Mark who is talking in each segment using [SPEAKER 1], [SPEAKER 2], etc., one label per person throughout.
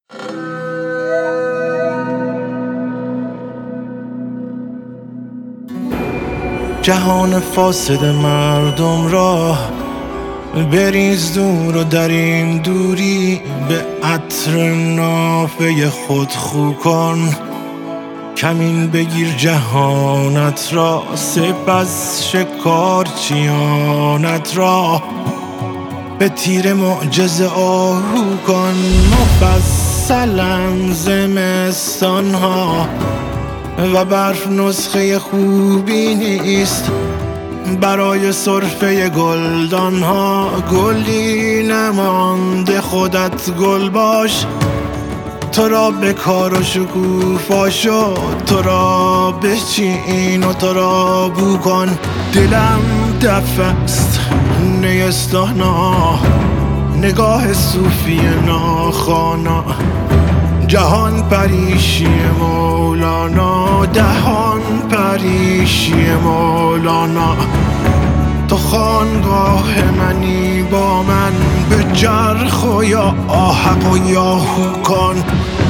[SPEAKER 1] جهان فاسد مردم را بریز دور و در این دوری به عطر نافه خود خو کن. کمین بگیر جهانت را، سپس شکارچیانت را به تیر معجزه آهو کن. مفصلاً زمستانها و برف نسخه خوبی نیست برای سرفه گلدانها. گلی نمانده خودت گل باش، تو را به کار و شکوفا شد، تو را بچین و تو را بو کن. دلم دف است نیستانا، نگاه صوفی ناخوانا، جهان پریشی مولانا، دهان پریشی مولانا. تو خانگاه منی با من، به جرخ و یا آحق و یا هو کن.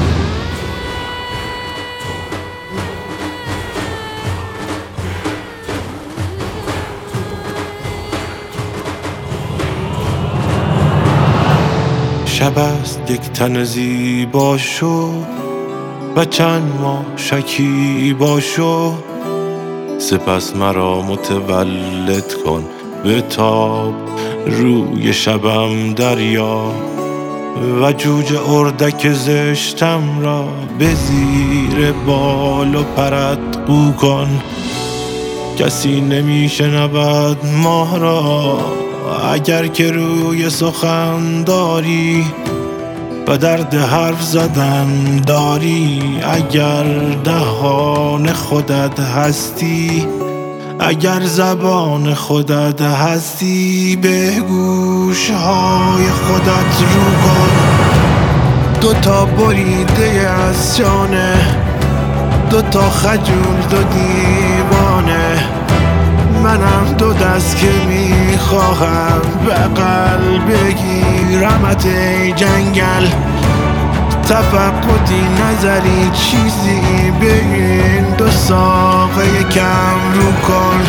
[SPEAKER 1] شب است یک تن زیبا شو و چند ماه شکیبا شو، سپس مرا متولد کن به تاب روی شبم دریا و جوجه اردک زشتم را به زیر بال و پرت قو کن. کسی نمی شنود ماه را اگر که روی سخن داری و درد حرف زدن داری. اگر دهان خودت هستی، اگر زبان خودت هستی، به گوشهای خودت رو کن. دوتا بریده از شانه، دوتا خجول، دو دیوانه، منم دو دست که میخواهم بغل بگیرمت ای جنگل. تفقدی نظری چیزی به این دو ساقه یکم رو کن.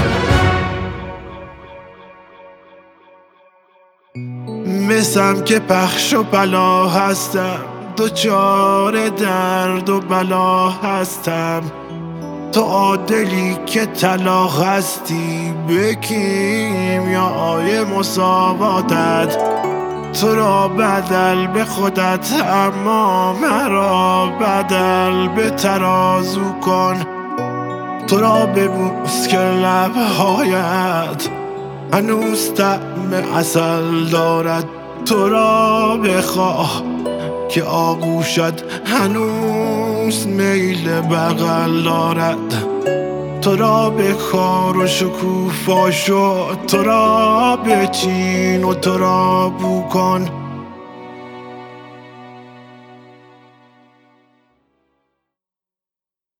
[SPEAKER 1] مثم که پخش و پلا هستم، دوچار درد و بلا هستم. تو عادلی که طلا هستی به کیمیای مساواتت، تو را بدل به خودت اما مرا بدل به ترازو کن. تو را ببوس که لبهایت هنوز طعم عسل دارد، تو را بخواه که آغوشت هنوز میل بغل دارد. تو را به کار و شکوفا شد، تو را بچین و تو را بو کن.